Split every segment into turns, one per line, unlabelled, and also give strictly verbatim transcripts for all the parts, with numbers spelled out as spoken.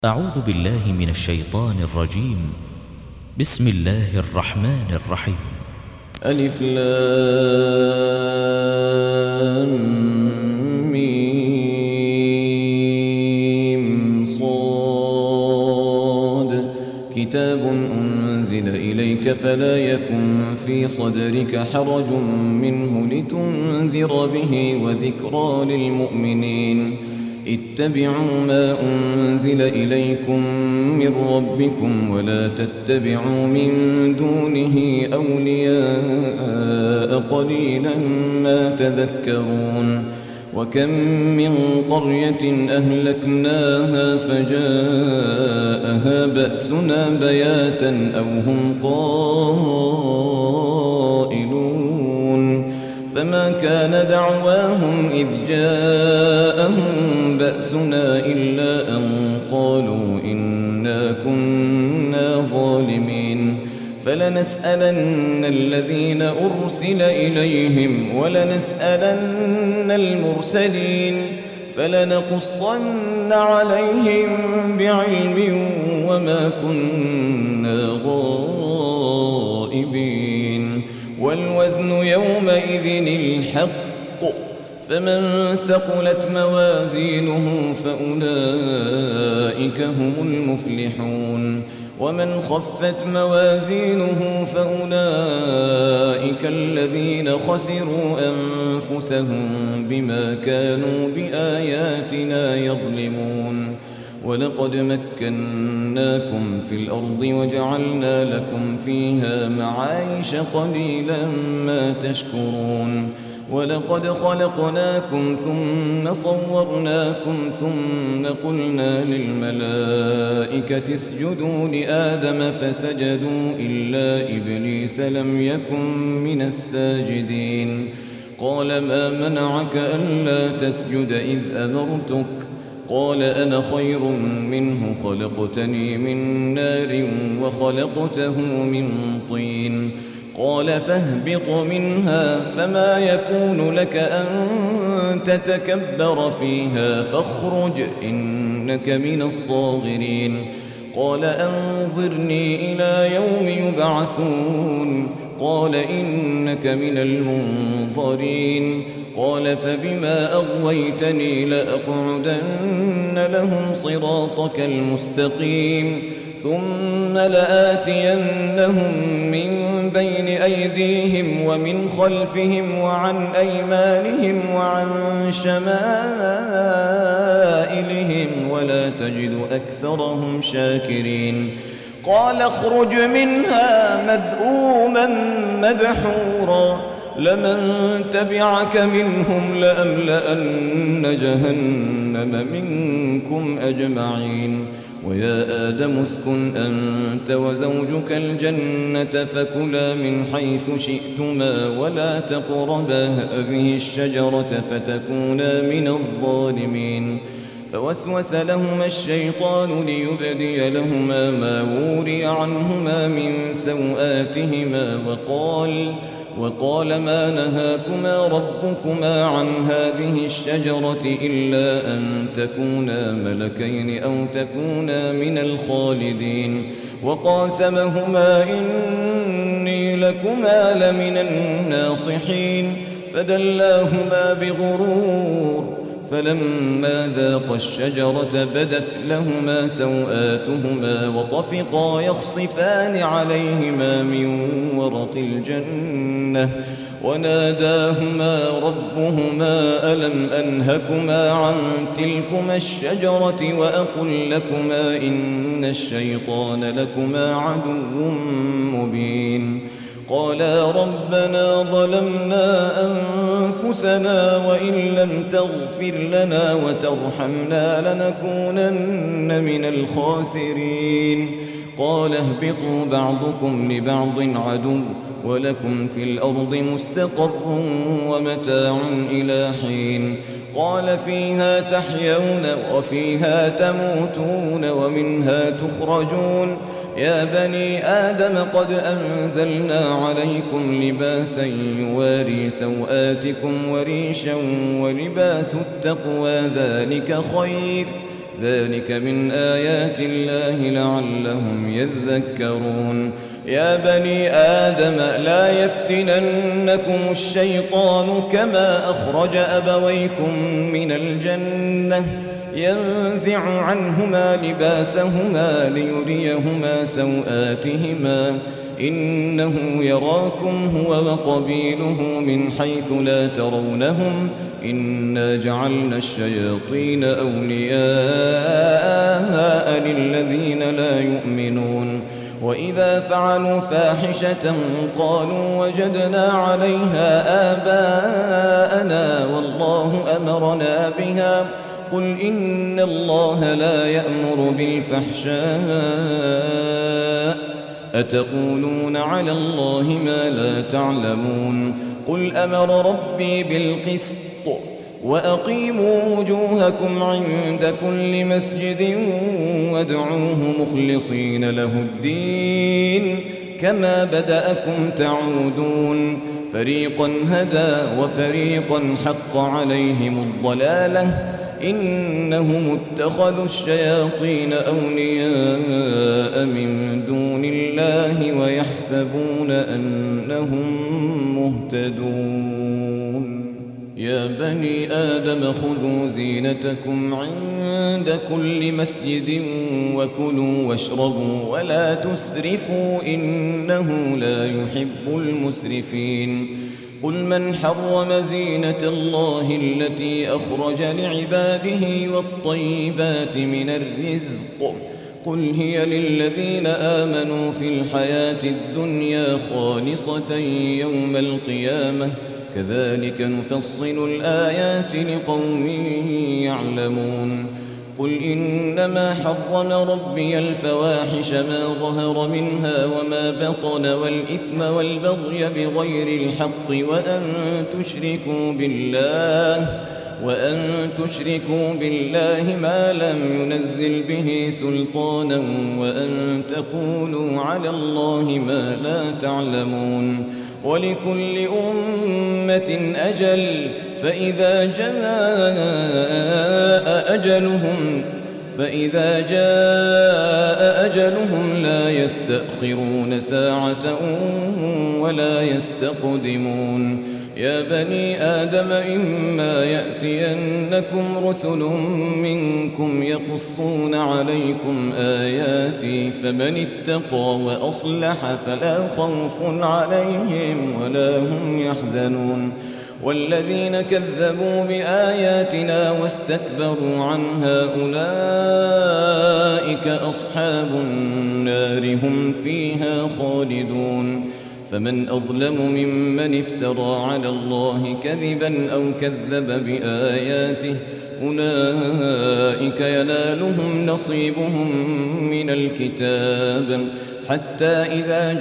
أعوذ بالله من الشيطان الرجيم. بسم الله الرحمن الرحيم.
ألف لام ميم صاد كتاب أنزل إليك فلا يكن في صدرك حرج منه لتنذر به وذكرى للمؤمنين. اتبعوا ما أنزل إليكم من ربكم ولا تتبعوا من دونه أولياء قليلا ما تذكرون. وكم من قرية أهلكناها فجاءها بأسنا بياتا أو هم قائلون فما كان دعواهم إذ جاءهم بأسنا إلا أن قالوا إنا كنا ظالمين. فلنسألن الذين أرسل إليهم ولنسألن المرسلين فلنقصن عليهم بعلم وما كنا غائبين. والوزن يومئذ الحق فمن ثقلت موازينه فأولئك هم المفلحون ومن خفت موازينه فأولئك الذين خسروا أنفسهم بما كانوا بآياتنا يظلمون. ولقد مكناكم في الأرض وجعلنا لكم فيها معايش قليلا ما تشكرون. ولقد خلقناكم ثم صورناكم ثم قلنا للملائكة اسجدوا لآدم فسجدوا إلا إبليس لم يكن من الساجدين. قال ما منعك ألا تسجد إذ أمرتك؟ قال أنا خير منه خلقتني من نار وخلقته من طين. قال فاهبط منها فما يكون لك أن تتكبر فيها فاخرج إنك من الصاغرين. قال أنظرني إلى يوم يبعثون. قال إنك من المنظرين. قال فبما أغويتني لأقعدن لهم صراطك المستقيم ثم لآتينهم من بين أيديهم ومن خلفهم وعن أيمانهم وعن شمائلهم ولا تجد أكثرهم شاكرين. قال اخرج منها مذءوما مدحورا لمن تبعك منهم لأملأن جهنم منكم أجمعين. ويا آدم اسكن أنت وزوجك الجنة فكلا من حيث شئتما ولا تقربا هذه الشجرة فتكونا من الظالمين. فوسوس لهما الشيطان ليبدي لهما ما وري عنهما من سوآتهما وقال وقال ما نهاكما ربكما عن هذه الشجرة إلا أن تكونا ملكين أو تكونا من الخالدين. وقاسمهما إني لكما لمن الناصحين فدلاهما بغرور فلما ذاقا الشجرة بدت لهما سوآتهما وطفقا يخصفان عليهما من ورق الجنة وناداهما ربهما ألم أنهكما عن تلكما الشجرة وأقل لكما إن الشيطان لكما عدو مبين. قالا ربنا ظلمنا أنفسنا وإن لم تغفر لنا وترحمنا لنكونن من الخاسرين. قال اهبطوا بعضكم لبعض عدو ولكم في الأرض مستقر ومتاع إلى حين. قال فيها تحيون وفيها تموتون ومنها تخرجون. يا بني آدم قد أنزلنا عليكم لباسا يواري سوآتكم وريشا ولباس التقوى ذلك خير ذلك من آيات الله لعلهم يذكرون يا بني آدم لا يفتننكم الشيطان كما أخرج أبويكم من الجنة ينزع عنهما لباسهما ليريهما سوآتهما إنه يراكم هو وقبيله من حيث لا ترونهم إنا جعلنا الشياطين أولياء للذين لا يؤمنون وإذا فعلوا فاحشة قالوا وجدنا عليها آباءنا والله أمرنا بها قل إن الله لا يأمر بالفحشاء أتقولون على الله ما لا تعلمون قل أمر ربي بالقسط وأقيموا وجوهكم عند كل مسجد وادعوه مخلصين له الدين كما بدأكم تعودون فريقا هدى وفريقا حق عليهم الضلالة إنهم اتخذوا الشياطين أولياء من دون الله ويحسبون أنهم مهتدون يا بني آدم خذوا زينتكم عند كل مسجد وكلوا واشربوا ولا تسرفوا إنه لا يحب المسرفين قل من حرم زينة الله التي أخرج لعباده والطيبات من الرزق قل هي للذين آمنوا في الحياة الدنيا خالصة يوم القيامة كذلك نفصل الآيات لقوم يعلمون قل إنما حرم ربي الفواحش ما ظهر منها وما بطن والإثم والبغي بغير الحق وأن تشركوا بالله وأن تشركوا بالله ما لم ينزل به سلطانا وأن تقولوا على الله ما لا تعلمون ولكل أمة أجل فإذا جاء أجلهم فإذا جاء أجلهم لا يستأخرون ساعة ولا يستقدمون يا بني آدم إما يأتينكم رسل منكم يقصون عليكم آياتي فمن اتقى وأصلح فلا خوف عليهم ولا هم يحزنون والذين كذبوا بآياتنا واستكبروا عنها أولئك أصحاب النار هم فيها خالدون فمن أظلم ممن افترى على الله كذبا أو كذب بآياته أولئك ينالهم نصيبهم من الكتاب حتى إذا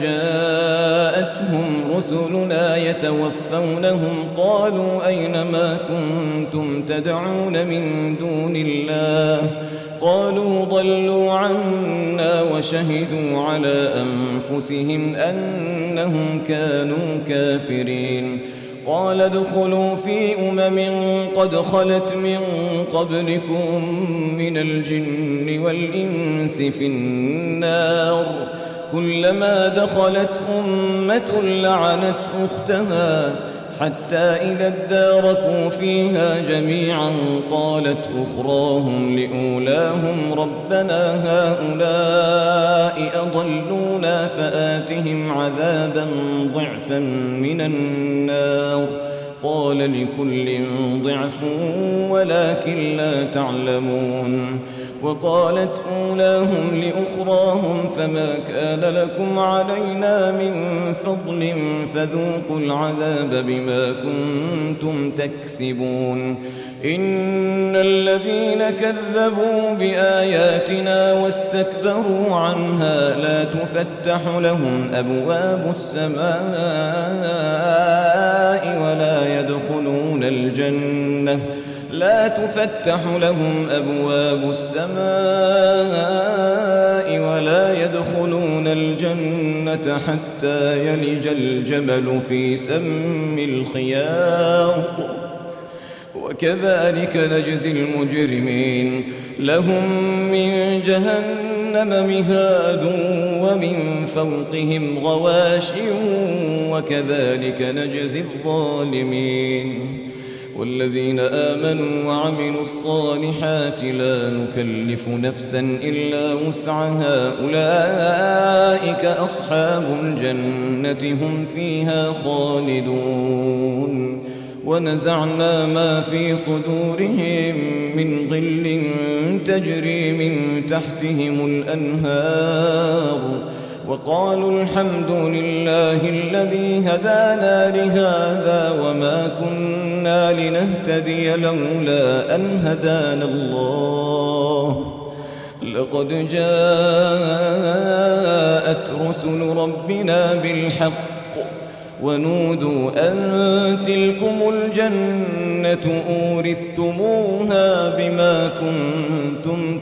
جاءتهم رسلنا يتوفونهم قالوا أين ما كنتم تدعون من دون الله قالوا ضلوا عنا وشهدوا على أنفسهم أنهم كانوا كافرين قال ادخلوا في أمم قد خلت من قبلكم من الجن والإنس في النار كلما دخلت أمة لعنت أختها حتى إذا اداركوا فيها جميعا قالت أخراهم لأولاهم ربنا هؤلاء أضلونا فآتهم عذابا ضعفا من النار قال لكل ضعف ولكن لا تعلمون وقالت أولاهم لأخراهم فما كان لكم علينا من فضل فذوقوا العذاب بما كنتم تكسبون إن الذين كذبوا بآياتنا واستكبروا عنها لا تفتح لهم أبواب السماء ولا يدخلون الجنة لا تفتح لهم أبواب السماء ولا يدخلون الجنة حتى يلج الجمل في سم الخياط وكذلك نجزي المجرمين لهم من جهنم مهاد ومن فوقهم غواش وكذلك نجزي الظالمين والذين آمنوا وعملوا الصالحات لا نكلف نفسا إلا وسعها أولئك أصحاب الجنة هم فيها خالدون ونزعنا ما في صدورهم من غل تجري من تحتهم الأنهار وقالوا الحمد لله الذي هدانا لهذا وما كنا لنهتدي لولا أن هدانا الله لقد جاءت رسل ربنا بالحق ونودوا أن تلكم الجنة أورثتموها بما كنتم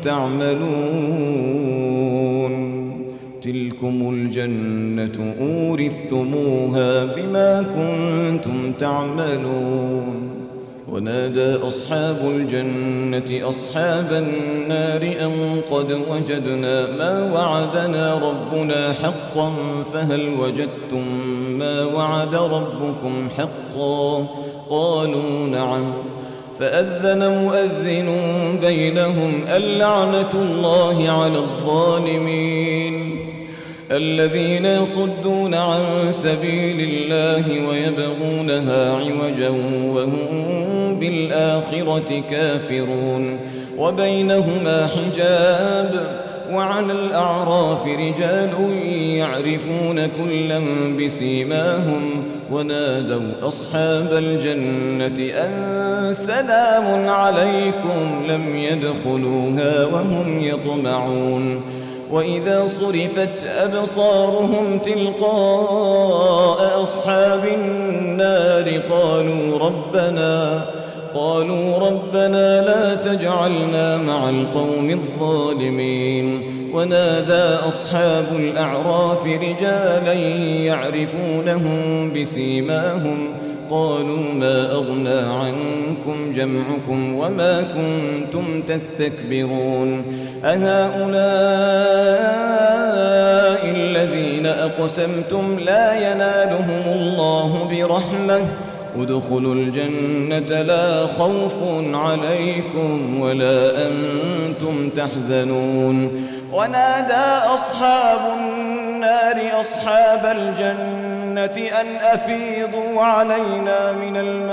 تعملون تلكم الجنة أورثتموها بما كنتم تعملون ونادى أصحاب الجنة أصحاب النار أن قد وجدنا ما وعدنا ربنا حقا فهل وجدتم ما وعد ربكم حقا قالوا نعم فأذن مؤذن بينهم اللعنة الله على الظالمين الذين يصدون عن سبيل الله ويبغونها عوجا وهم بالآخرة كافرون وبينهما حجاب وعلى الأعراف رجال يعرفون كلا بسيماهم ونادوا أصحاب الجنة أن سلام عليكم لم يدخلوها وهم يطمعون وإذا صرفت أبصارهم تلقاء أصحاب النار قالوا ربنا قالوا ربنا لا تجعلنا مع القوم الظالمين ونادى أصحاب الأعراف رجالا يعرفونهم بسيماهم قالوا ما أغنى عنكم جمعكم وما كنتم تستكبرون أهؤلاء الذين أقسمتم لا ينالهم الله برحمة ادخلوا الجنة لا خوف عليكم ولا أنتم تحزنون ونادى أصحاب النار أصحاب الجنة أن أفيضوا علينا من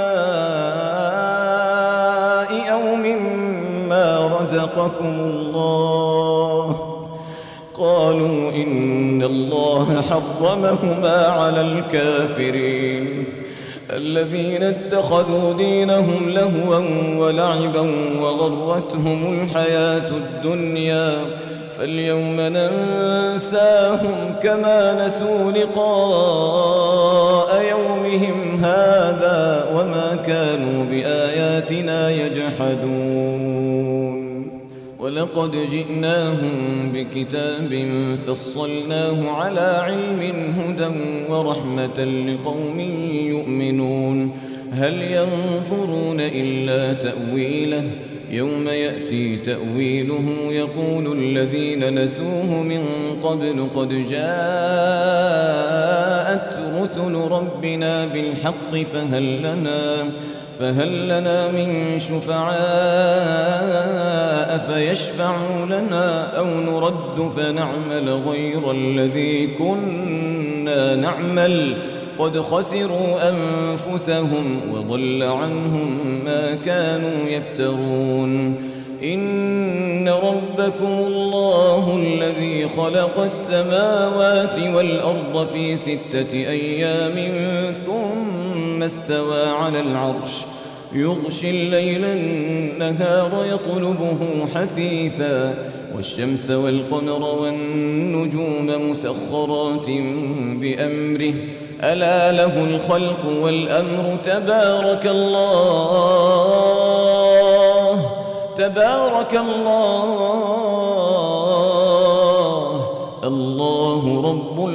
الماء أو مما رزقكم الله قالوا إن الله حرمهما على الكافرين الذين اتخذوا دينهم لهوا ولعبا وغرتهم الحياة الدنيا فاليوم ننساهم كما نسوا لقاء يومهم هذا وما كانوا بآياتنا يجحدون ولقد جئناهم بكتاب فصلناه على علم هدى ورحمة لقوم يؤمنون هل ينظرون إلا تأويله يوم يأتي تأويله يقول الذين نسوه من قبل قد جاءت رسل ربنا بالحق فهل لنا فهل لنا من شفعاء فيشفعوا لنا أو نرد فنعمل غير الذي كنا نعمل قد خسروا أنفسهم وضل عنهم ما كانوا يفترون إن ربكم الله الذي خلق السماوات والأرض في ستة أيام ثم استوى على العرش يغشي الليل النهار يطلبه حثيثا والشمس والقمر والنجوم مسخرات بأمره ألا له الخلق والأمر تبارك الله تبارك الله الله رب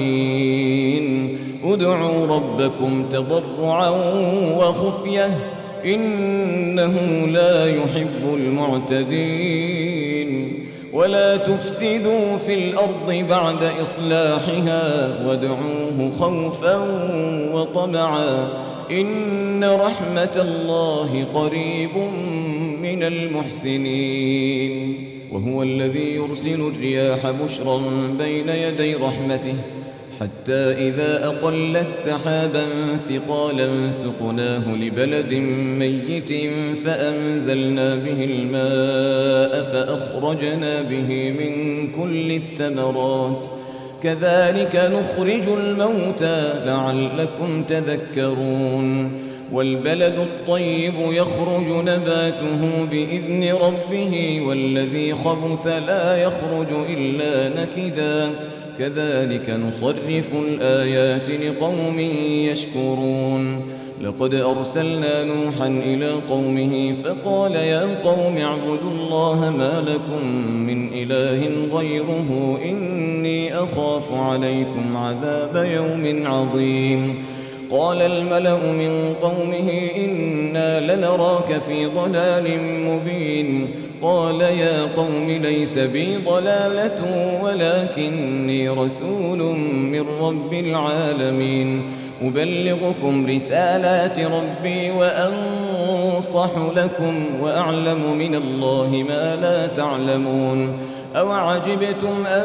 العالمين ادعوا ربكم تضرعا وخفية إنه لا يحب المعتدين. ولا تفسدوا في الأرض بعد إصلاحها وادعوه خوفا وطمعا إن رحمة الله قريب من المحسنين. وهو الذي يرسل الرياح بشرا بين يدي رحمته حتى إذا أقلت سحابا ثقالا سقناه لبلد ميت فأنزلنا به الماء فأخرجنا به من كل الثمرات كذلك نخرج الموتى لعلكم تذكرون. والبلد الطيب يخرج نباته بإذن ربه والذي خبث لا يخرج إلا نكدا كذلك نصرف الآيات لقوم يشكرون. لقد أرسلنا نوحا إلى قومه فقال يا قوم اعبدوا الله ما لكم من إله غيره إني أخاف عليكم عذاب يوم عظيم. قال الملأ من قومه إنا لنراك في ضلال مبين. قال يا قوم ليس بي ضلالة ولكني رسول من رب العالمين أبلغكم رسالات ربي وأنصح لكم وأعلم من الله ما لا تعلمون. أوعجبتم أن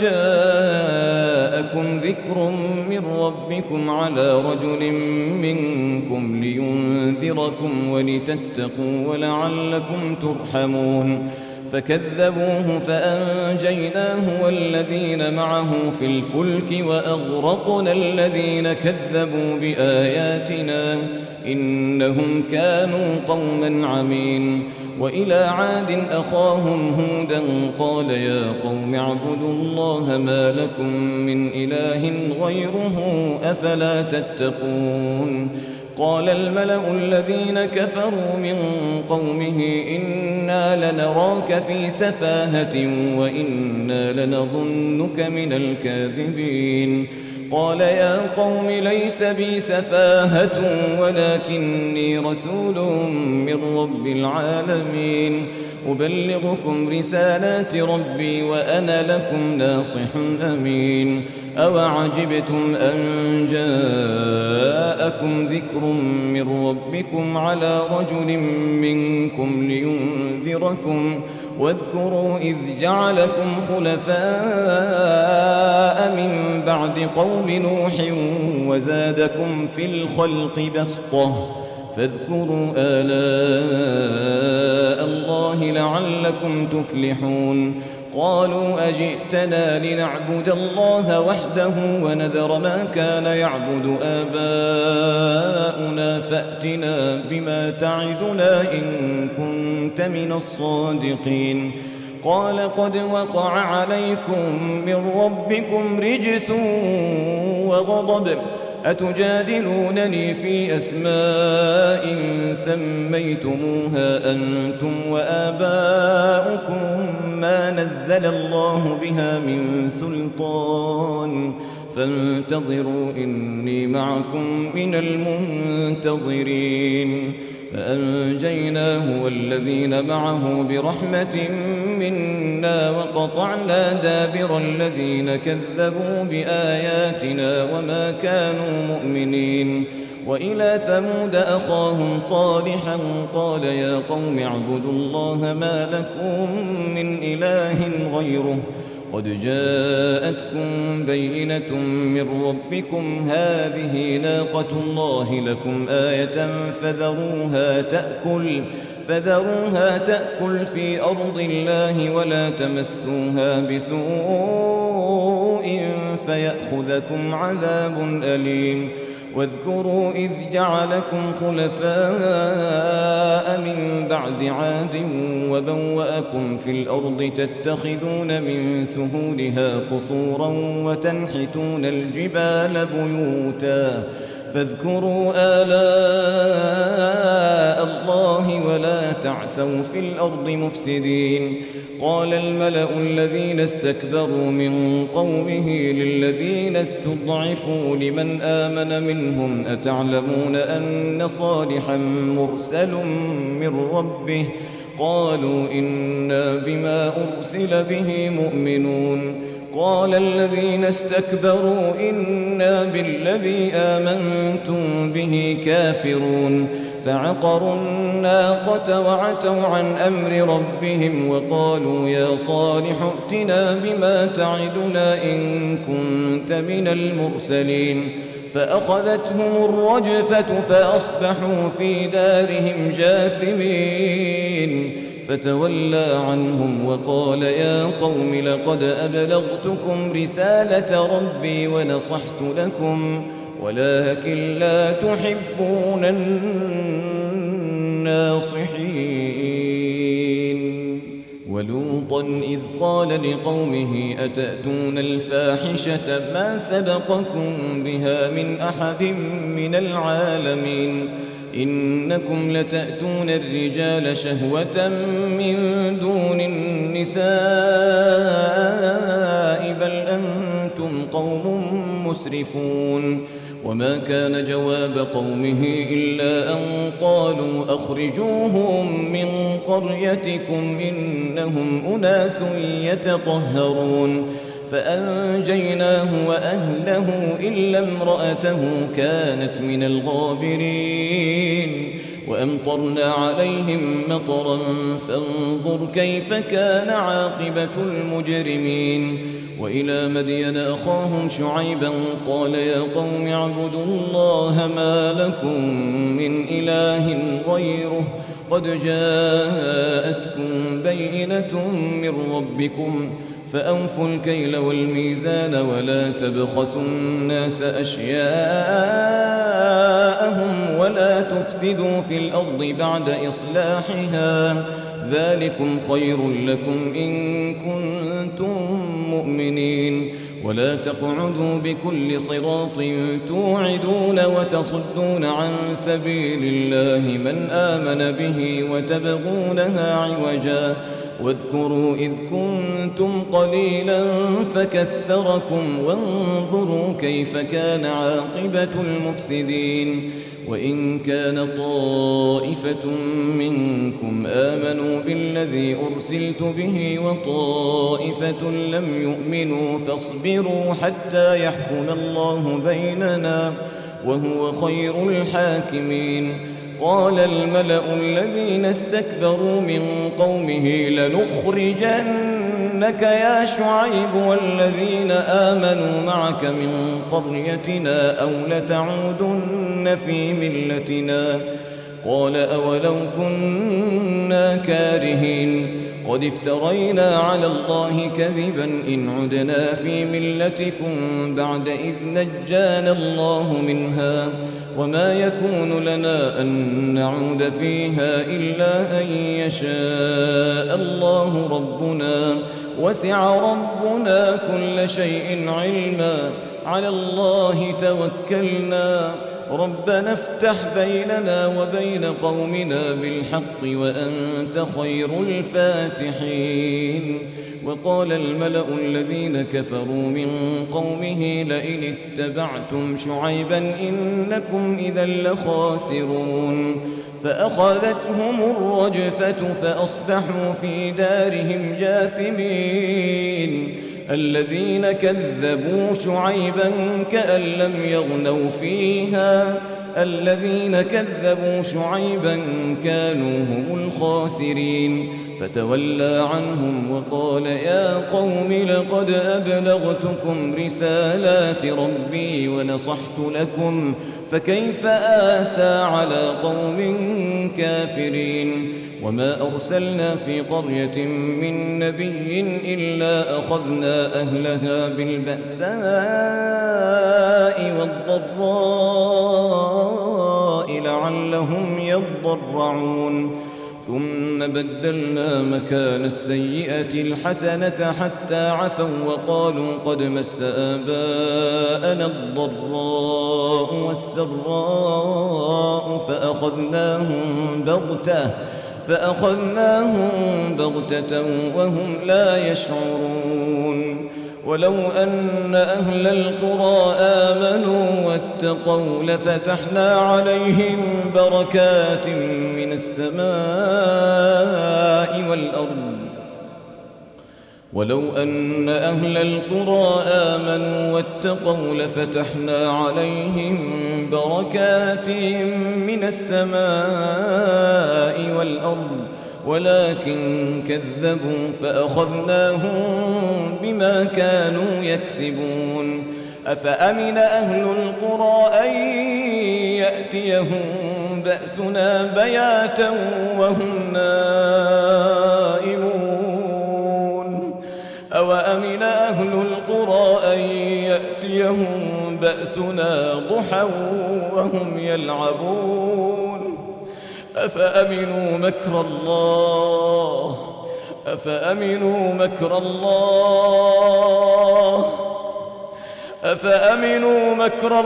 جاءكم ذكر من ربكم على رجل منكم لينذركم ولتتقوا ولعلكم ترحمون. فكذبوه فأنجيناه والذين معه في الفلك وأغرقنا الذين كذبوا بآياتنا إنهم كانوا قوما عمين. وإلى عاد أخاهم هودا قال يا قوم اعبدوا الله ما لكم من إله غيره أفلا تتقون. قال الملأ الذين كفروا من قومه إنا لنراك في سفاهة وإنا لنظنك من الكاذبين. قال يا قوم ليس بي سفاهة ولكني رسول من رب العالمين أبلغكم رسالات ربي وأنا لكم ناصح أمين. أوعجبتم أن جاءكم ذكر من ربكم على رجل منكم لينذركم واذكروا إذ جعلكم خلفاء من بعد قوم نوح وزادكم في الخلق بسطة فاذكروا آلاء الله لعلكم تفلحون. قالوا أجئتنا لنعبد الله وحده ونذر ما كان يعبد آباؤنا فأتنا بما تعدنا إن كنت من الصادقين. قال قد وقع عليكم من ربكم رجس وغضب أتجادلونني في أسماء سميتموها أنتم وآباؤكم ما نزل الله بها من سلطان فانتظروا إني معكم من المنتظرين. فأنجيناه والذين معه برحمة منا وقطعنا دابر الذين كذبوا بآياتنا وما كانوا مؤمنين. وإلى ثمود أخاهم صالحا قال يا قوم اعبدوا الله ما لكم من إله غيره قد جاءتكم بينة من ربكم هذه ناقة الله لكم آية فذروها تأكل فذروها تأكل في أرض الله ولا تمسوها بسوء فيأخذكم عذاب أليم. واذكروا إذ جعلكم خلفاء من بعد عاد وبوأكم في الأرض تتخذون من سهولها قصورا وتنحتون الجبال بيوتا فاذكروا آلاء الله ولا تعثوا في الأرض مفسدين. قال الملأ الذين استكبروا من قومه للذين استضعفوا لمن آمن منهم أتعلمون أن صالحا مرسل من ربه؟ قالوا إنا بما أرسل به مؤمنون. قال الذين استكبروا إنا بالذي آمنتم به كافرون. فعقروا الناقة وعتوا عن أمر ربهم وقالوا يا صالح ائتنا بما تعدنا إن كنت من المرسلين. فأخذتهم الرجفة فأصبحوا في دارهم جاثمين. فتولى عنهم وقال يا قوم لقد أبلغتكم رسالة ربي ونصحت لكم ولكن لا تحبون الناصحين. ولوطا إذ قال لقومه أتأتون الفاحشة ما سبقكم بها من أحد من العالمين إنكم لتأتون الرجال شهوة من دون النساء بل أنتم قوم مسرفون. وما كان جواب قومه إلا أن قالوا أخرجوهم من قريتكم إنهم أناس يتطهرون. فأنجيناه وأهله إلا امرأته كانت من الغابرين. وأمطرنا عليهم مطرا فانظر كيف كان عاقبة المجرمين. وإلى مدين أخاهم شعيبا قال يا قوم اعبدوا الله ما لكم من إله غيره قد جاءتكم بينة من ربكم فأوفوا الكيل والميزان ولا تبخسوا الناس أشياءهم ولا تفسدوا في الأرض بعد إصلاحها ذلكم خير لكم إن كنتم مؤمنين. ولا تقعدوا بكل صراط توعدون وتصدون عن سبيل الله من آمن به وتبغونها عوجا واذكروا إذ كنتم قليلا فكثركم وانظروا كيف كان عاقبة المفسدين. وإن كان طائفة منكم آمنوا بالذي أرسلت به وطائفة لم يؤمنوا فاصبروا حتى يحكم الله بيننا وهو خير الحاكمين. قال الملأ الذين استكبروا من قومه لنخرجنك يا شعيب والذين آمنوا معك من قريتنا أو لتعودن في ملتنا. قال أولو كنا كارهين قد افترينا على الله كذبا إن عدنا في ملتكم بعد إذ نجانا الله منها وما يكون لنا أن نعود فيها إلا أن يشاء الله ربنا وسع ربنا كل شيء علما على الله توكلنا ربنا افتح بيننا وبين قومنا بالحق وأنت خير الفاتحين. وقال الملأ الذين كفروا من قومه لئن اتبعتم شعيبا إنكم إذا لخاسرون. فأخذتهم الرجفة فأصبحوا في دارهم جاثمين. الذين كذبوا شعيبا كأن لم يغنوا فيها الذين كذبوا شعيبا كانوا هم الخاسرين. فتولى عنهم وقال يا قوم لقد أبلغتكم رسالات ربي ونصحت لكم فكيف آسى على قوم كافرين. وما أرسلنا في قرية من نبي إلا أخذنا أهلها بالبأساء والضراء لعلهم يضرعون. ثم بدلنا مكان السيئة الحسنة حتى عفوا وقالوا قد مس آباءنا الضراء والسراء فأخذناهم بغتة فأخذناهم بغتة وهم لا يشعرون ولو أن أهل القرى آمنوا واتقوا لفتحنا عليهم بركات من السماء والأرض ولو أن أهل القرى آمنوا واتقوا لفتحنا عليهم بركات من السماء والأرض ولكن كذبوا فأخذناهم بما كانوا يكسبون أفأمن أهل القرى أن يأتيهم بأسنا بياتا وهم نائمون أوأمن أهل القرى أن يأتيهم بأسنا ضحى وهم يلعبون أفأمنوا مكر الله أفأمنوا مكر الله أفأمنوا مكر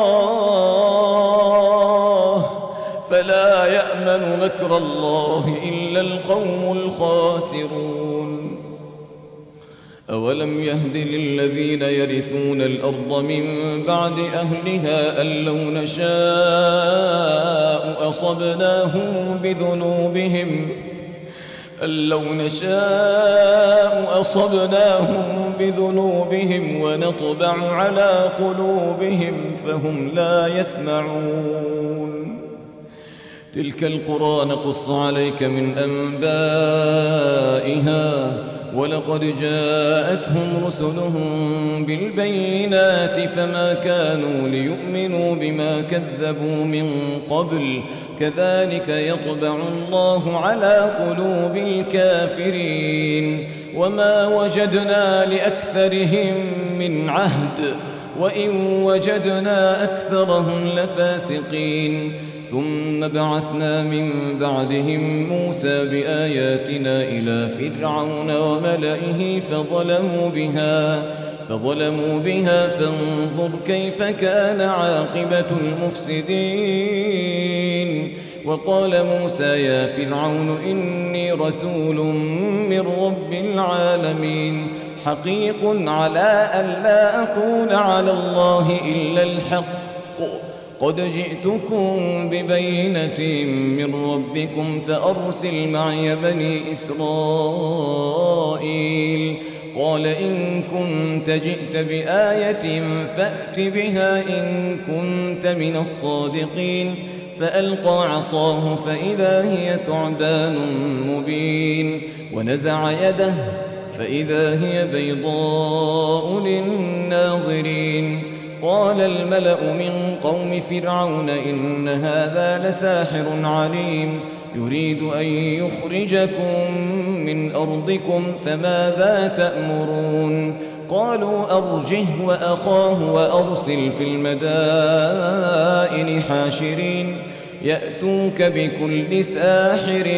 الله فلا يأمن مكر الله إلا القوم الخاسرون أولم يهد للذين يرثون الأرض من بعد أهلها أن لو نشاء أصبناهم بذنوبهم أن لو نشاء أصبناهم بذنوبهم ونطبع على قلوبهم فهم لا يسمعون تلك القرى نقص عليك من أنبائها ولقد جاءتهم رسلهم بالبينات فما كانوا ليؤمنوا بما كذبوا من قبل كذلك يطبع الله على قلوب الكافرين وما وجدنا لأكثرهم من عهد وإن وجدنا أكثرهم لفاسقين ثم بعثنا من بعدهم موسى بآياتنا إلى فرعون وملئه فظلموا بها فظلموا بها فانظر كيف كان عاقبة المفسدين وقال موسى يا فرعون إني رسول من رب العالمين حقيق على أن لا أقول على الله إلا الحق قد جئتكم ببينة من ربكم فأرسل معي بني إسرائيل قال إن كنت جئت بآية فأت بها إن كنت من الصادقين فألقى عصاه فإذا هي ثعبان مبين ونزع يده فإذا هي بيضاء للناظرين قال الملأ من قوم فرعون إن هذا لساحر عليم يريد أن يخرجكم من أرضكم فماذا تأمرون قالوا أرجه وأخاه وأرسل في المدائن حاشرين يأتوك بكل ساحر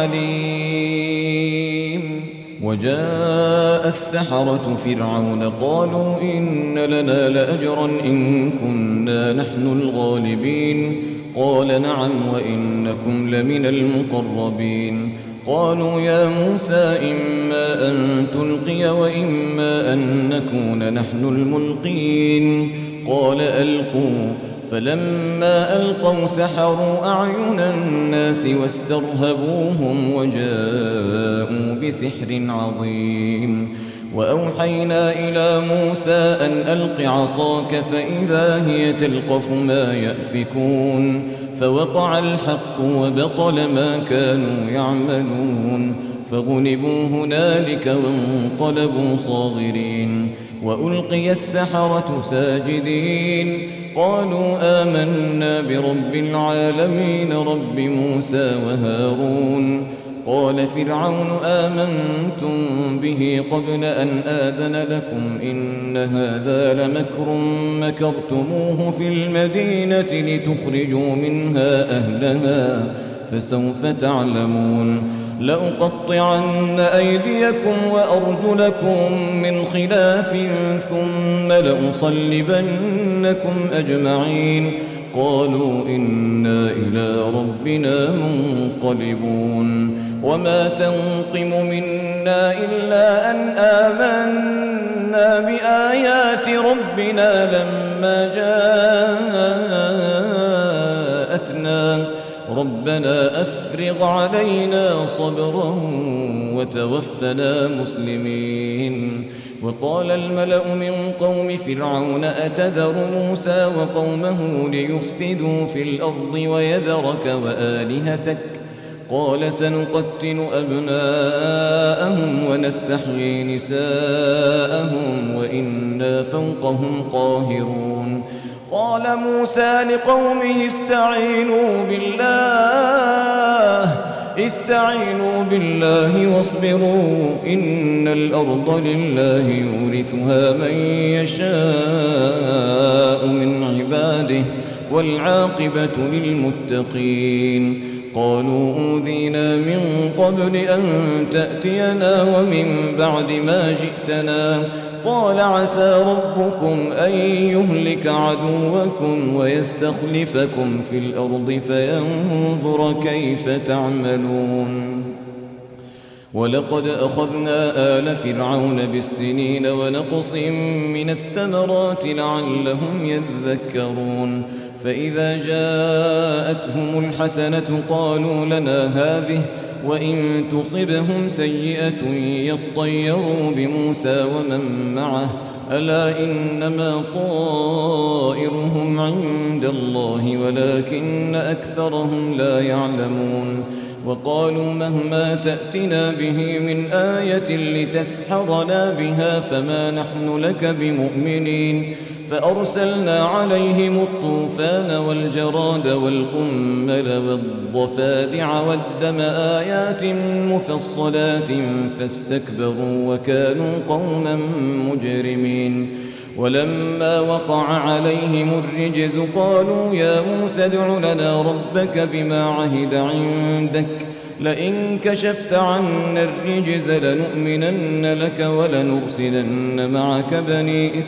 عليم وجاء السحرة فرعون قالوا إن لنا لأجرا إن كنا نحن الغالبين قال نعم وإنكم لمن المقربين قالوا يا موسى إما أن تلقي وإما أن نكون نحن الملقين قال ألقوا فلما ألقوا سحروا أعين الناس واسترهبوهم وجاءوا بسحر عظيم وأوحينا إلى موسى أن ألق عصاك فإذا هي تلقف ما يأفكون فوقع الحق وبطل ما كانوا يعملون فغلبوا هنالك وانقلبوا صاغرين وألقي السحرة ساجدين قالوا آمنا برب العالمين رب موسى وهارون قال فرعون آمنتم به قبل أن آذن لكم إن هذا لمكر مكرتموه في المدينة لتخرجوا منها أهلها فسوف تعلمون لأقطعن أيديكم وأرجلكم من خلاف ثم لأصلبنكم أجمعين قالوا إنا إلى ربنا منقلبون وما تنقم منا إلا أن آمنا بآيات ربنا لما جاءتنا ربنا أفرغ علينا صبرا وتوفنا مسلمين وقال الملأ من قوم فرعون أتذر موسى وقومه ليفسدوا في الأرض ويذرك وآلهتك قال سنقتل أبناءهم ونستحيي نساءهم وإنا فوقهم قاهرون قال موسى لقومه استعينوا بالله استعينوا بالله واصبروا إن الأرض لله يورثها من يشاء من عباده والعاقبة للمتقين قالوا أوذينا من قبل أن تأتينا ومن بعد ما جئتنا قال عسى ربكم أن يهلك عدوكم ويستخلفكم في الأرض فينظر كيف تعملون ولقد أخذنا آل فرعون بالسنين ونقص من الثمرات لعلهم يذكرون فإذا جاءتهم الحسنة قالوا لنا هذه وإن تصبهم سيئة يطيروا بموسى ومن معه ألا إنما طائرهم عند الله ولكن أكثرهم لا يعلمون وقالوا مهما تأتنا به من آية لتسحرنا بها فما نحن لك بمؤمنين فأرسلنا عليهم الطوفان والجراد والقمل والضفادع والدم آيات مفصلات فاستكبروا وكانوا قوما مجرمين ولما وقع عليهم الرجز قالوا يا موسى ادع لنا ربك بما عهد عندك لئن كشفت عنا الرجز لنؤمنن لك ولنرسلن معك بني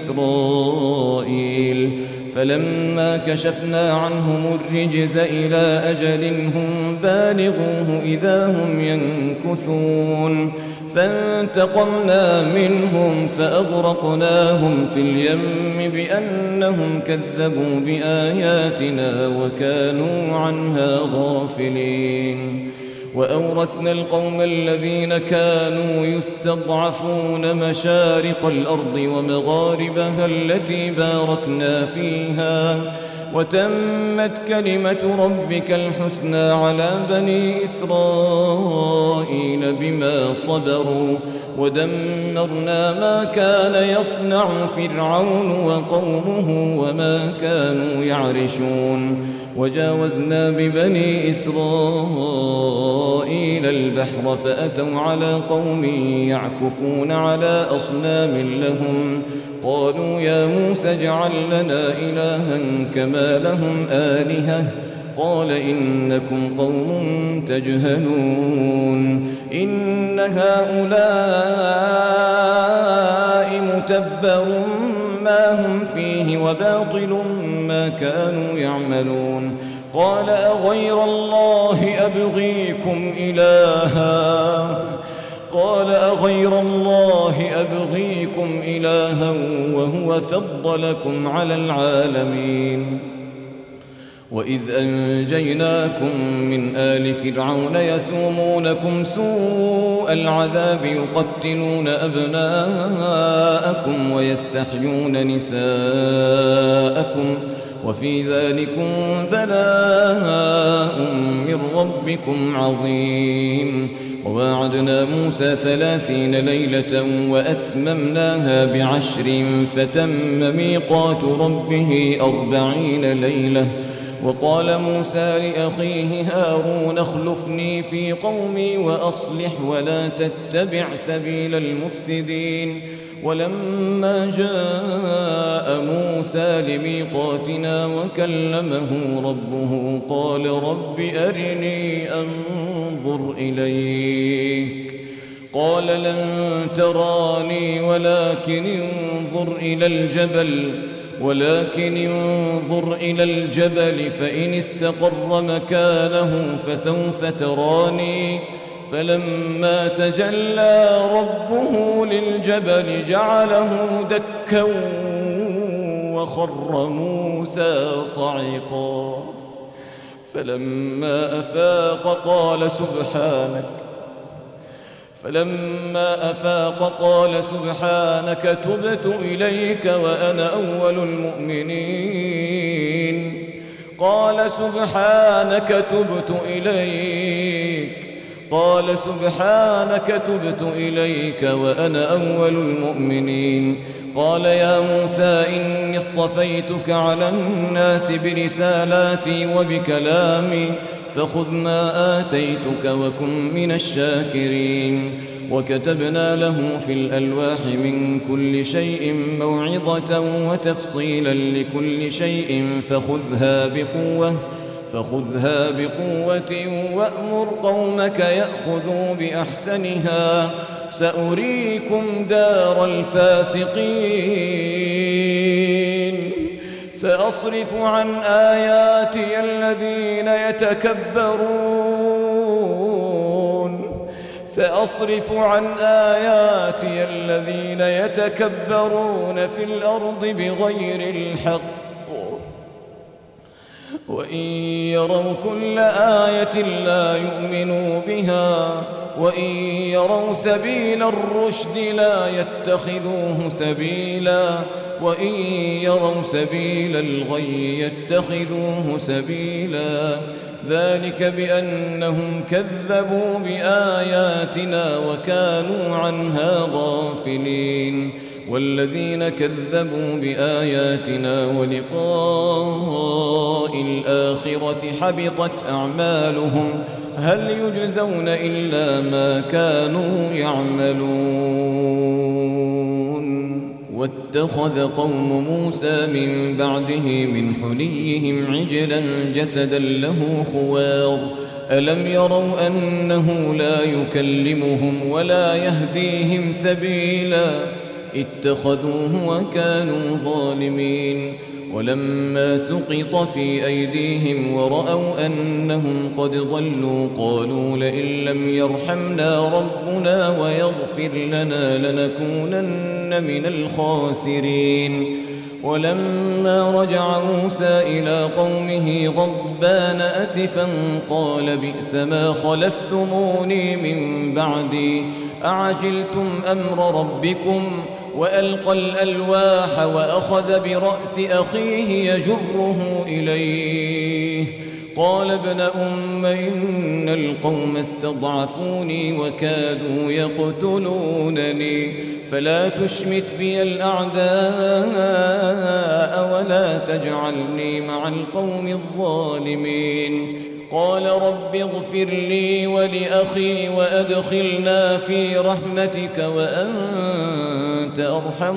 إسرائيل فلما كشفنا عنهم الرجز إلى أجل هم بالغوه إذا هم ينكثون فانتقمنا منهم فأغرقناهم في اليم بأنهم كذبوا بآياتنا وكانوا عنها غافلين وأورثنا القوم الذين كانوا يستضعفون مشارق الأرض ومغاربها التي باركنا فيها وتمت كلمة ربك الحسنى على بني إسرائيل بما صبروا ودمرنا ما كان يصنع فرعون وقومه وما كانوا يعرشون وجاوزنا ببني إسرائيل البحر فأتوا على قوم يعكفون على أصنام لهم قالوا يا موسى اجعل لنا إلها كما لهم آلهة قال إنكم قوم تجهلون إن هؤلاء متبر ما هم فيه وباطل ما كانوا يعملون قال أغير الله أبغيكم إلها قال أغير الله أبغيكم إلها وهو فضلكم على العالمين وإذ أنجيناكم من آل فرعون يسومونكم سوء العذاب يقتلون أبناءكم ويستحيون نساءكم وفي ذلكم بلاء من ربكم عظيم وواعدنا موسى ثلاثين ليلة وأتممناها بعشر فتم ميقات ربه أربعين ليلة وقال موسى لأخيه هارون اخلفني في قومي وأصلح ولا تتبع سبيل المفسدين ولما جاء موسى لميقاتنا وكلمه ربه قال رب أرني أنظر إليك قال لن تراني ولكن انظر إلى الجبل ولكن انظر إلى الجبل فإن استقر مكانه فسوف تراني فلما تجلى ربه للجبل جعله دكا وخر موسى صعقا فلما أفاق قال سبحانك فلما أفاق قال سبحانك تبت إليك وأنا أول المؤمنين قال سبحانك تبت إليك قال سبحانك تبت إليك وأنا أول المؤمنين قال يا موسى إني اصطفيتك على الناس برسالاتي وبكلامي فخذ ما آتيتك وكن من الشاكرين وكتبنا له في الألواح من كل شيء موعظة وتفصيلا لكل شيء فخذها بقوة فخذها بقوة وأمر قومك يأخذوا بأحسنها سأريكم دار الفاسقين سأصرف عن آياتي الذين يتكبرون سأصرف عن آياتي الذين يتكبرون في الأرض بغير الحق وإن يروا كل آية لا يؤمنوا بها وإن يروا سبيل الرشد لا يتخذوه سبيلا وإن يروا سبيل الغي يتخذوه سبيلا ذلك بأنهم كذبوا بآياتنا وكانوا عنها غافلين والذين كذبوا بآياتنا ولقاء الآخرة حبطت أعمالهم هل يجزون إلا ما كانوا يعملون واتخذ قوم موسى من بعده من حليهم عجلا جسدا له خوار ألم يروا أنه لا يكلمهم ولا يهديهم سبيلا اتخذوه وكانوا ظالمين ولما سقط في أيديهم ورأوا أنهم قد ضلوا قالوا لئن لم يرحمنا ربنا ويغفر لنا لنكونن من الخاسرين ولما رجع موسى إلى قومه غضبان أسفا قال بئس ما خلفتموني من بعدي أعجلتم أمر ربكم وألقى الألواح وأخذ برأس أخيه يجره إليه قال ابن أم إن القوم استضعفوني وكادوا يقتلونني فلا تشمت بي الأعداء ولا تجعلني مع القوم الظالمين قال رب اغفر لي ولأخي وأدخلنا في رحمتك وأنت أرحم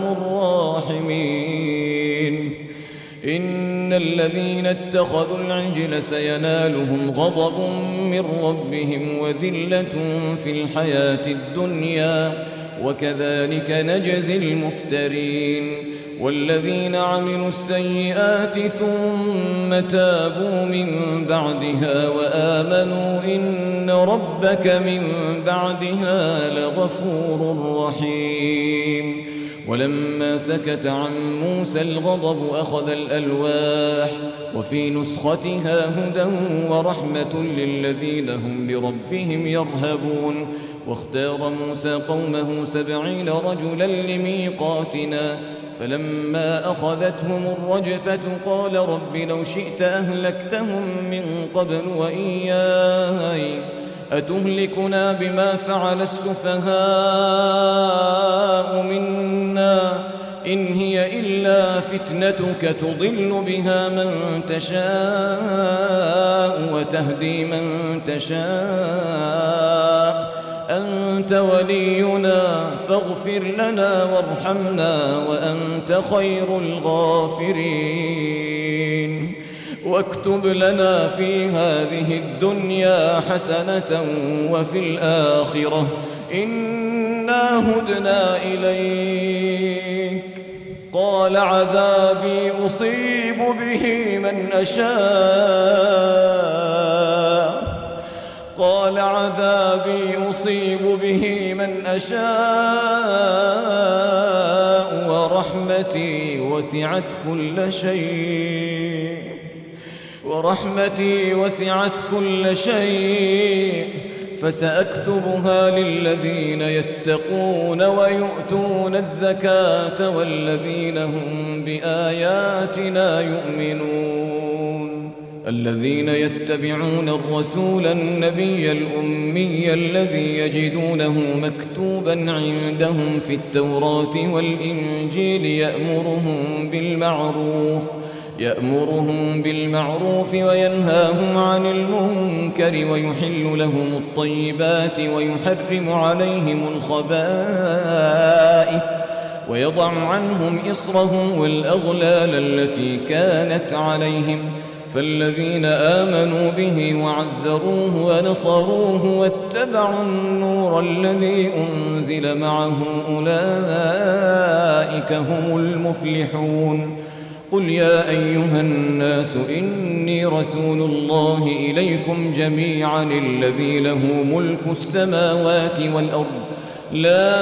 الراحمين إن الذين اتخذوا العجل سينالهم غضب من ربهم وذلة في الحياة الدنيا وكذلك نجزي المفترين والذين عملوا السيئات ثم تابوا من بعدها وآمنوا إن ربك من بعدها لغفور رحيم ولما سكت عن موسى الغضب أخذ الألواح وفي نسختها هدى ورحمة للذين هم بربهم يرهبون واختار موسى قومه سبعين رجلا لميقاتنا فلما أخذتهم الرجفة قال رب لو شئت أهلكتهم من قبل وإياي أتهلكنا بما فعل السفهاء منا إن هي إلا فتنتك تضل بها من تشاء وتهدي من تشاء أنت ولينا فاغفر لنا وارحمنا وأنت خير الغافرين واكتب لنا في هذه الدنيا حسنة وفي الآخرة إنا هدنا إليك قال عذابي أصيب به من أشاء قال عذابي أصيب به من أشاء ورحمتي وسعت كل شيء ورحمتي وسعت كل شيء فسأكتبها للذين يتقون ويؤتون الزكاة والذين هم بآياتنا يؤمنون الذين يتبعون الرسول النبي الأمي الذي يجدونه مكتوبا عندهم في التوراة والإنجيل يأمرهم بالمعروف يأمرهم بالمعروف وينهاهم عن المنكر ويحل لهم الطيبات ويحرم عليهم الخبائث ويضع عنهم إصرهم والأغلال التي كانت عليهم فالذين آمنوا به وعزروه ونصروه واتبعوا النور الذي أنزل معه أولئك هم المفلحون قل يا أيها الناس إني رسول الله إليكم جميعا الذي له ملك السماوات والأرض لا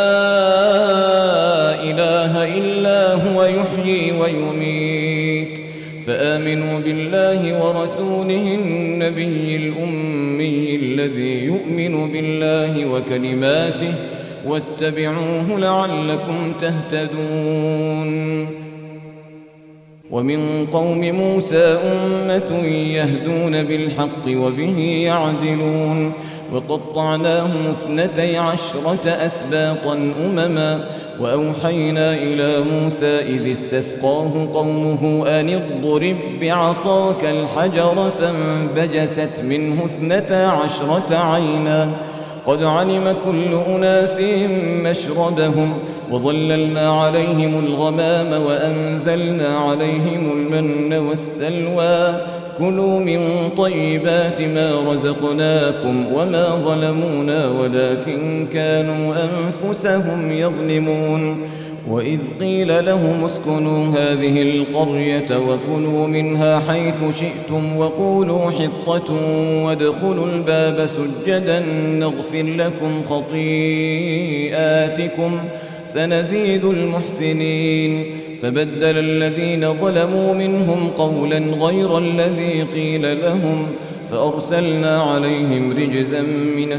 إله إلا هو يحيي ويميت فآمنوا بالله ورسوله النبي الأمي الذي يؤمن بالله وكلماته واتبعوه لعلكم تهتدون ومن قوم موسى أمة يهدون بالحق وبه يعدلون وقطعناهم اثنتي عشرة أسباطا أمما وأوحينا إلى موسى إذ استسقاه قومه أن اضرب بعصاك الحجر فانبجست منه اثنتا عشرة عينا قد علم كل أناس مشربهم وظللنا عليهم الغمام وأنزلنا عليهم المن والسلوى كلوا من طيبات ما رزقناكم وما ظلمونا ولكن كانوا أنفسهم يظلمون وإذ قيل لهم اسكنوا هذه القرية وكلوا منها حيث شئتم وقولوا حطة وادخلوا الباب سجدا نغفر لكم خطيئاتكم سنزيد المحسنين فبدل الذين ظلموا منهم قولا غير الذي قيل لهم فأرسلنا عليهم رجزا من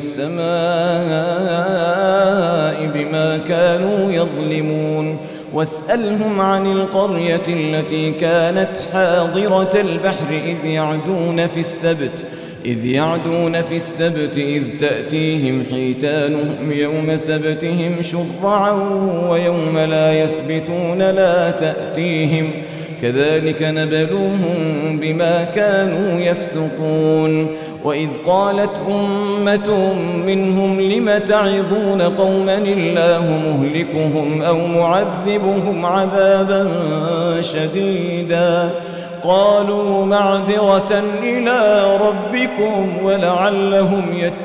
السماء بما كانوا يظلمون واسألهم عن القرية التي كانت حاضرة البحر إذ يعدون في السبت إذ يعدون في السبت إذ تأتيهم حيتانهم يوم سبتهم شرعا ويوم لا يسبتون لا تأتيهم كذلك نبلوهم بما كانوا يفسقون وإذ قالت أمة منهم لم تعظون قوما الله مهلكهم أو معذبهم عذابا شديدا قالوا معذرة إلى ربكم ولعلهم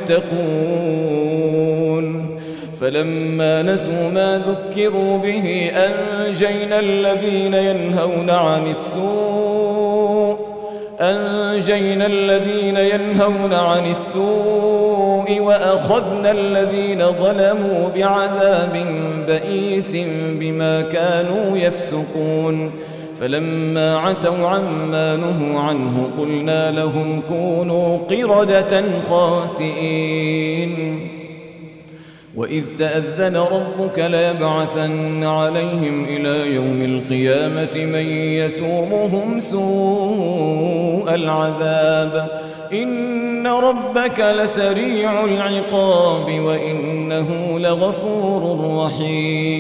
يتقون فلما نسوا ما ذكروا به أنجينا الذين ينهون عن السوء أنجينا الذين ينهون عن السوء وأخذنا الذين ظلموا بعذاب بئيس بما كانوا يفسقون فلما عتوا عما نهوا عنه قلنا لهم كونوا قردة خاسئين وإذ تأذن ربك ليبعثن عليهم إلى يوم القيامة من يسومهم سوء العذاب إن ربك لسريع العقاب وإنه لغفور رحيم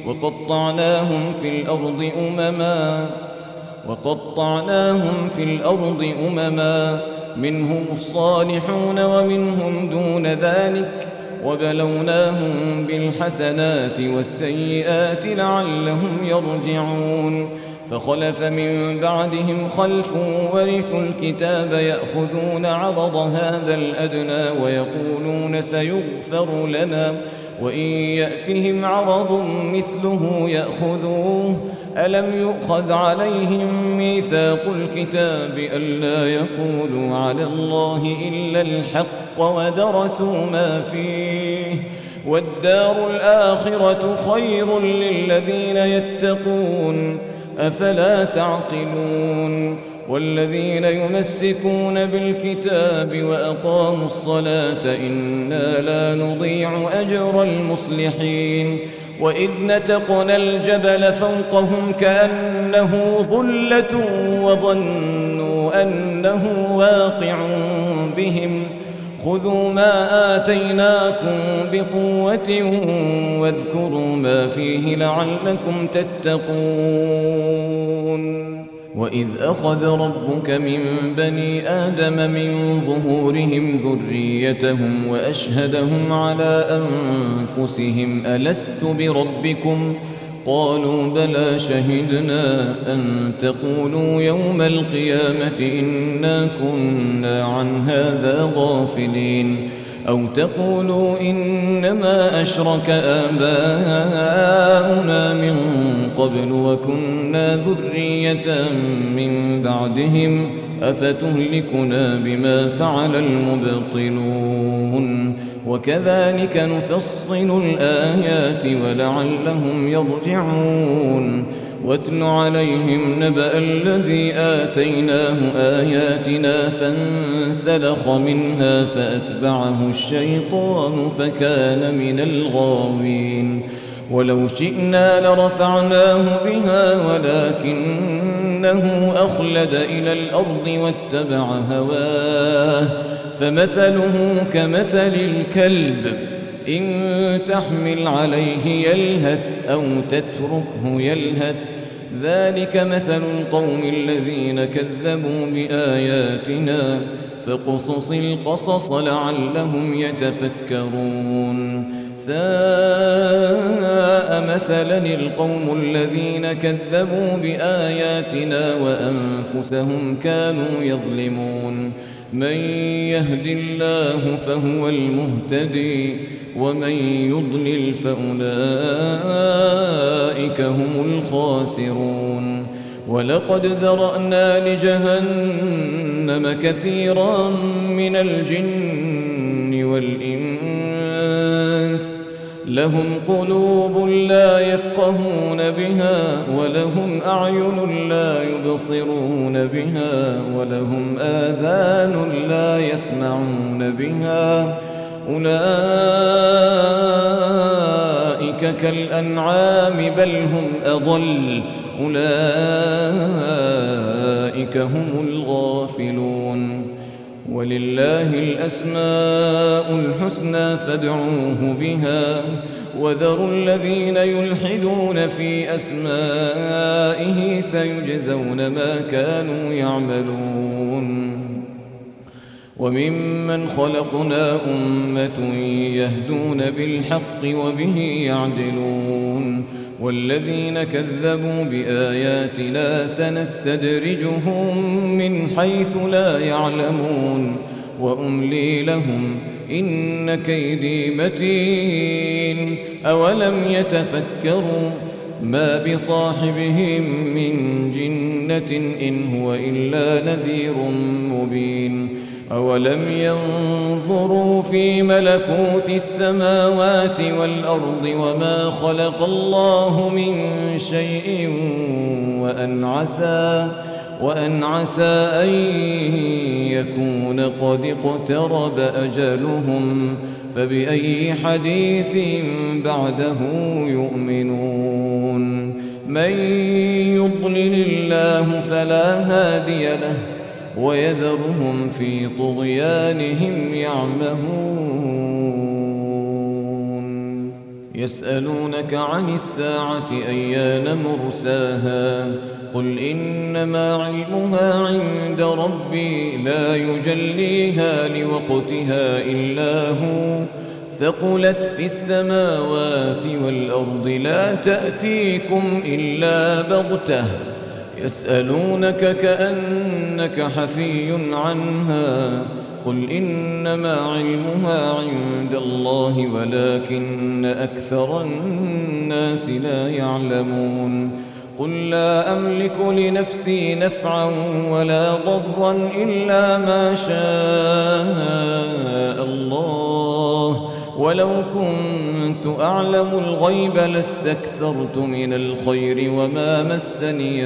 وقطعناهم في الأرض أمما وقطعناهم في الأرض أمما منهم الصالحون ومنهم دون ذلك وبلوناهم بالحسنات والسيئات لعلهم يرجعون فخلف من بعدهم خلف ورثوا الكتاب يأخذون عرض هذا الأدنى ويقولون سيغفر لنا وإن يأتهم عرض مثله يأخذوه ألم يؤخذ عليهم ميثاق الكتاب ألا يقولوا على الله إلا الحق ودرسوا ما فيه والدار الآخرة خير للذين يتقون أفلا تعقلون والذين يمسكون بالكتاب وأقاموا الصلاة إنا لا نضيع أجر المصلحين وإذ نتقنا الجبل فوقهم كأنه ظلة وظنوا أنه واقع بهم خذوا ما آتيناكم بقوة واذكروا ما فيه لعلكم تتقون وإذ أخذ ربك من بني آدم من ظهورهم ذريتهم وأشهدهم على أنفسهم ألست بربكم قالوا بلى شهدنا أن تقولوا يوم القيامة إنا كنا عن هذا غافلين أو تقولوا إنما أشرك آباؤنا من قبل وكنا ذرية من بعدهم أفتهلكنا بما فعل المبطلون وكذلك نفصل الآيات ولعلهم يرجعون واتل عليهم نبأ الذي آتيناه آياتنا فانسلخ منها فأتبعه الشيطان فكان من الغاوين ولو شئنا لرفعناه بها ولكنه أخلد إلى الأرض واتبع هواه فمثله كمثل الكلب إن تحمل عليه يلهث أو تتركه يلهث ذلك مثل القوم الذين كذبوا بآياتنا فاقصص القصص لعلهم يتفكرون ساء مثلا القوم الذين كذبوا بآياتنا وأنفسهم كانوا يظلمون من يهد الله فهو المهتدي ومن يضلل فأولئك هم الخاسرون ولقد ذرأنا لجهنم كثيرا من الجن والإنس لهم قلوب لا يفقهون بها ولهم أعين لا يبصرون بها ولهم آذان لا يسمعون بها أولئك كالأنعام بل هم أضل أولئك هم الغافلون ولله الأسماء الحسنى فادعوه بها وذروا الذين يلحدون في أسمائه سيجزون ما كانوا يعملون وممن خلقنا أمة يهدون بالحق وبه يعدلون والذين كذبوا بآياتنا سنستدرجهم من حيث لا يعلمون وأملي لهم إن كيدي متين أولم يتفكروا ما بصاحبهم من جنة إن هو إلا نذير مبين أولم ينظروا في ملكوت السماوات والأرض وما خلق الله من شيء وأن عسى وأن عسى أن يكون قد اقترب أجلهم فبأي حديث بعده يؤمنون من يضلل الله فلا هادي له ويذرهم في طغيانهم يعمهون يسألونك عن الساعة أيان مرساها قل إنما علمها عند ربي لا يجليها لوقتها إلا هو ثقلت في السماوات والأرض لا تأتيكم إلا بغتة يسألونك كأنك حفي عنها قل إنما علمها عند الله ولكن أكثر الناس لا يعلمون قل لا أملك لنفسي نفعا ولا ضرا إلا ما شاء الله ولو كنت أعلم الغيب لاستكثرت من الخير وما مسني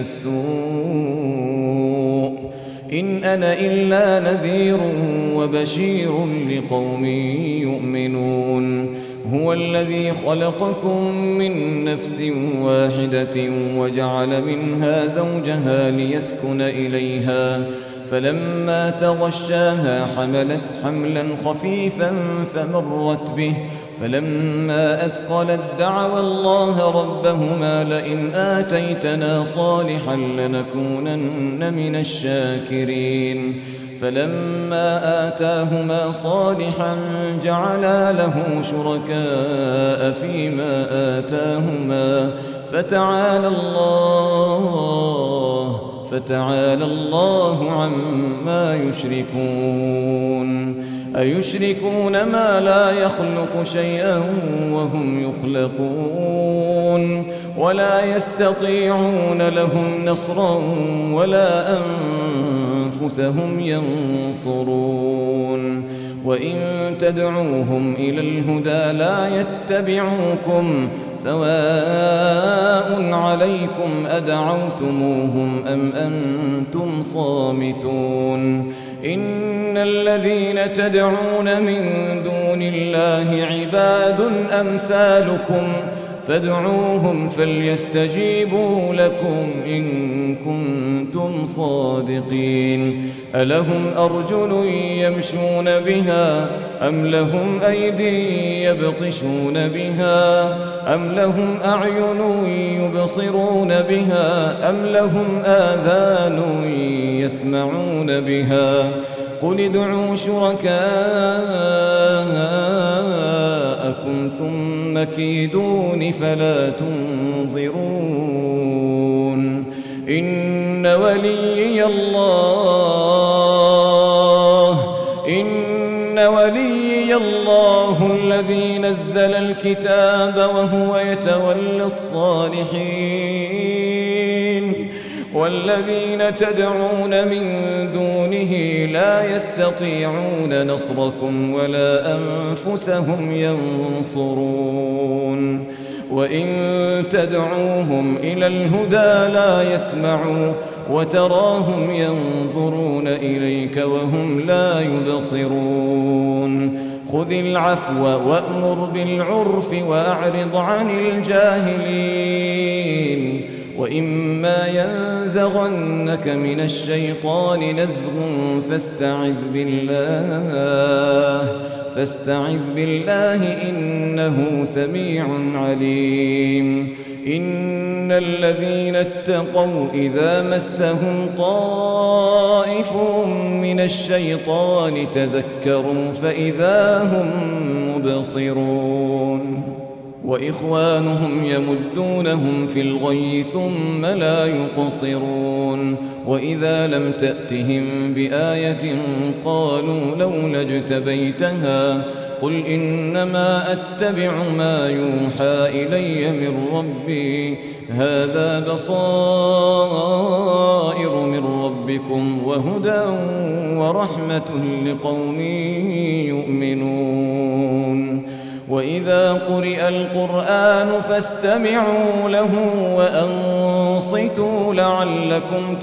السوء إن أنا إلا نذير وبشير لقوم يؤمنون هو الذي خلقكم من نفس واحدة وجعل منها زوجها ليسكن إليها فلما تغشاها حملت حملا خفيفا فمرت به فلما أثقلت دعوا الله ربهما لئن آتيتنا صالحا لنكونن من الشاكرين فلما آتاهما صالحا جعلا له شركاء فيما آتاهما فتعالى الله فتعالى الله عما يشركون أيشركون ما لا يخلق شيئا وهم يخلقون ولا يستطيعون لهم نصرا ولا أنفسهم ينصرون وإن تدعوهم إلى الهدى لا يتبعوكم سواء عليكم أدعوتموهم أم أنتم صامتون إن الذين تدعون من دون الله عباد أمثالكم فادعوهم فليستجيبوا لكم إن كنتم صادقين ألهم أرجل يمشون بها أم لهم أيدي يبطشون بها أم لهم أعين يبصرون بها أم لهم آذان يسمعون بها قل ادعوا شركاءكم ثم كيدون فلا تنظرون إن وليي الله إن وليي الله الذي نزل الكتاب وهو يتولى الصالحين والذين تدعون من دونه لا يستطيعون نصركم ولا أنفسهم ينصرون وإن تدعوهم إلى الهدى لا يسمعوا وتراهم ينظرون إليك وهم لا يبصرون خذ العفو وأمر بالعرف وأعرض عن الجاهلين وإما ينزغنك من الشيطان نزغ فاستعذ بالله فاستعذ بالله إنه سميع عليم إن الذين اتقوا إذا مسهم طائف من الشيطان تذكروا فإذا هم مبصرون وإخوانهم يمدونهم في الغي ثم لا يقصرون وإذا لم تأتهم بآية قالوا لولا اجتبيتها قل إنما أتبع ما يوحى إلي من ربي هذا بصائر من ربكم وهدى ورحمة لقوم يؤمنون وإذا قرئ القرآن فاستمعوا له وأنصتوا لعلكم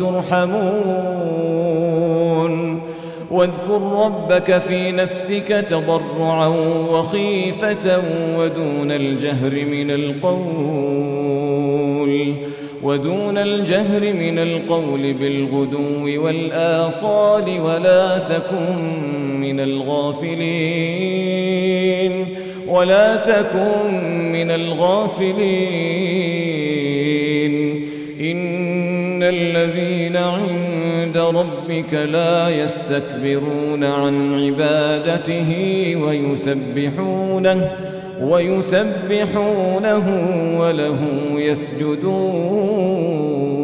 ترحمون واذكر ربك في نفسك تضرعا وخيفة ودون الجهر من القول ودون الجهر من القول بالغدو والآصال ولا تكن من الغافلين ولا تكن من الغافلين إن الذين عند ربك لا يستكبرون عن عبادته ويسبحونه ويسبحونه وله يسجدون